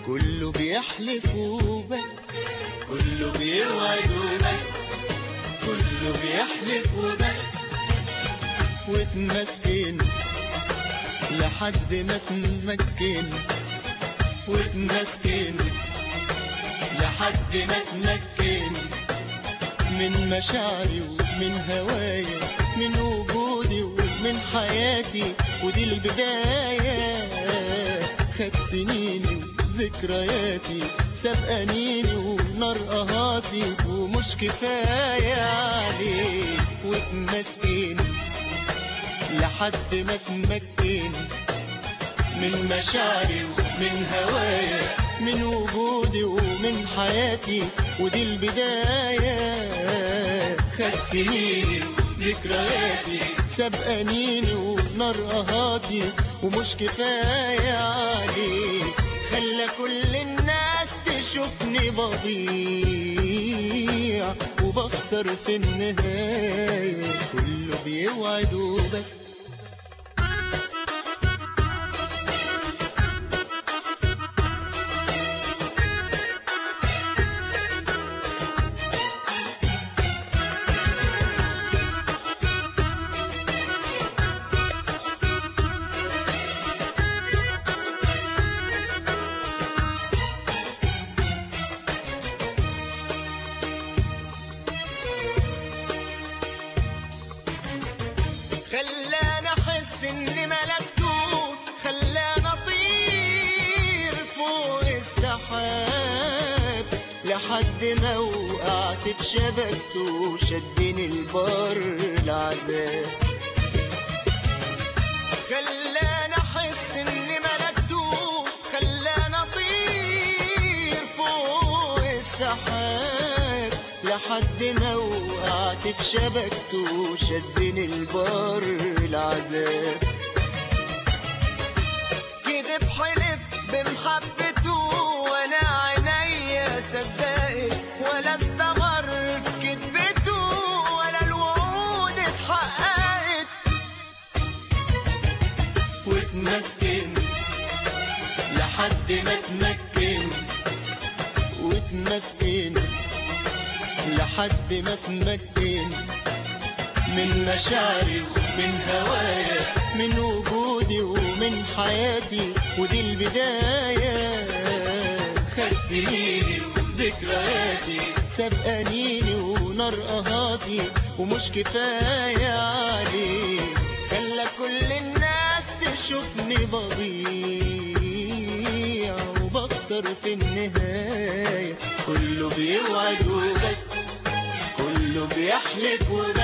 كله بيحلف وبس، كله بيوعد وبس، كله بيحلف وبس. واتمسكن لحد ما تمكن، واتمسكن لحد ما تمكن من مشاعري ومن هوايا، من وجودي ومن حياتي. ودي البداية، خد سنيني وذكرياتي، سابقانيني ونار قهاتي، ومش كفاية عليك. واتمسكن لحد ما تمكن من مشاعري ومن هوايا، من وجودي ومن حياتي. ودي البداية، خد سنيني ذكرياتي، سابقانيني ونار قهاتي، ومش كفاية عليك. خلى كل الناس تشوفني بضيع وبخسر في النهاية. كله بيوعد وبس. خلاني احس اني ملكته، خلاني اطير فوق السحاب لحد ما وقعت في شبكته، شدني البر العذاب. خلاني احس اني ملكته، خلاني اطير فوق السحاب لحد ما وقعت في شبكته، شدني البر العذاب. كذب حلف بمحبته وانا عينيا صدقت، ولا استمر في كذبته ولا الوعود اتحققت. واتمسكن لحد ما تمكن، واتمسكن لحد ما تمكن من مشاعري ومن هوايا، من وجودي ومن حياتي. ودي البداية، خد سنيني وذكرياتي، سابقانيني ونار قهاتي، ومش كفاية عليك. خلى كل الناس تشوفني بضيع وبخسر في النهاية. كله بيوعد وبس، كله بيحلف وبس.